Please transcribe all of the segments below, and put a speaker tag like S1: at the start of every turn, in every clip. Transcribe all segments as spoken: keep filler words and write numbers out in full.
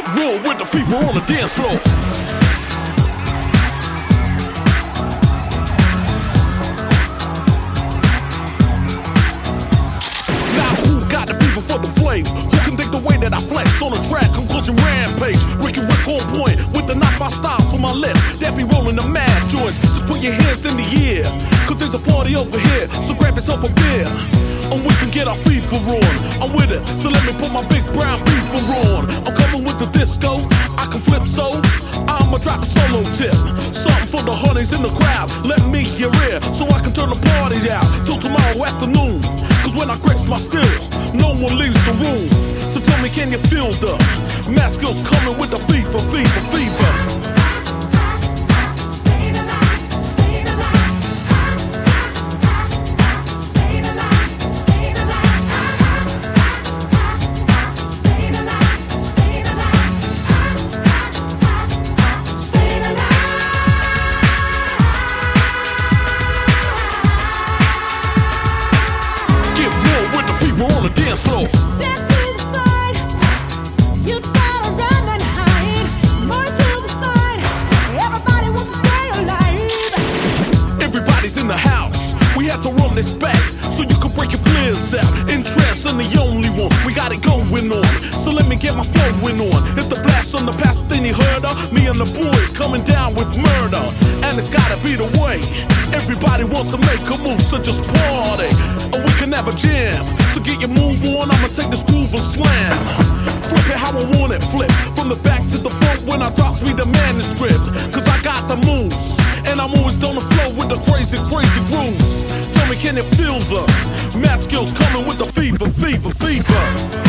S1: Get real with the fever on the dance floor. Now who got the fever for the flames? Who can think the way that I flex on the track? Conclusion rampage. Ricky Rick on point with the knife I style for my left. That be rolling the mad joints. Just put your hands in the air, cause there's a party over here. So grab yourself a beer, and we can get our fever on. I'm with it, so let me put my big brown beaver on. I'm coming with the disco, I can flip so I'ma drop a solo tip. Something for the honeys in the crowd. Let me hear it, so I can turn the party out till tomorrow afternoon. Cause when I grips my stills, no one leaves the room. So tell me, can you feel the mask skills coming with the fever, fever, fever? On the dance floor.
S2: Step to the side, you gotta run and hide. More to the side, everybody wants to stay alive.
S1: Everybody's in the house, we have to run this back so you can break your flares out. In trance, I'm the only one, we got it going on. So let me get my flowing on. If the blast on the past, then you heard her. Me and the boys coming down with murder, and it's gotta be the way. Everybody wants to make a move, so just party, or we can have a jam. So get your move on, I'ma take this groove and slam. Flip it how I want it, flip from the back to the front when I drops me the manuscript. Cause I got the moves, and I'm always on the flow with the crazy, crazy grooves. Tell me, can you feel the math skills coming with the fever, fever, fever?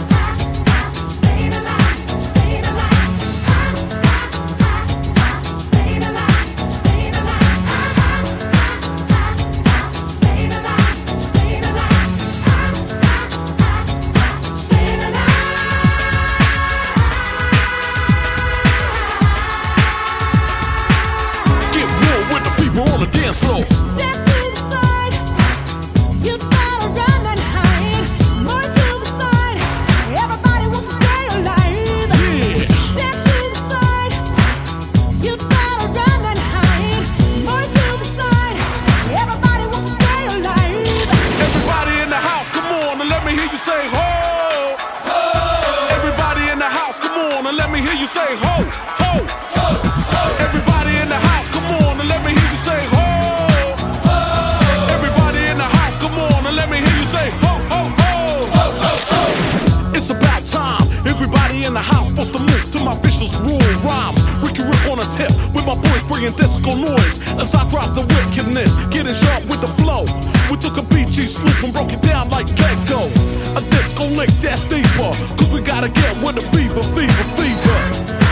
S1: On the dance floor.
S2: Step to the side, you gotta run and hide. More to the side, everybody wants to stay alive.
S1: Yeah.
S2: Step to the side, you gotta run and hide. More to the side, everybody wants to stay alive.
S1: Everybody in the house, come on and let me hear you say ho. Ho. Everybody in the house, come on and let me hear you say ho, ho, ho, ho. Everybody in the house, come on and let me hear you say ho. Ho. Everybody in the house, come on and let me hear you say ho, ho, ho. Ho, ho, ho. It's about time. Everybody in the house supposed to move to my vicious rule rhymes. Ricky Rick on a tip with my boys bringing disco noise as I drop the wickedness, getting sharp with the flow. We took a B G swoop and broke it down like Gecko. A disco lick that's deeper, cause we gotta get with the fever, fever, fever.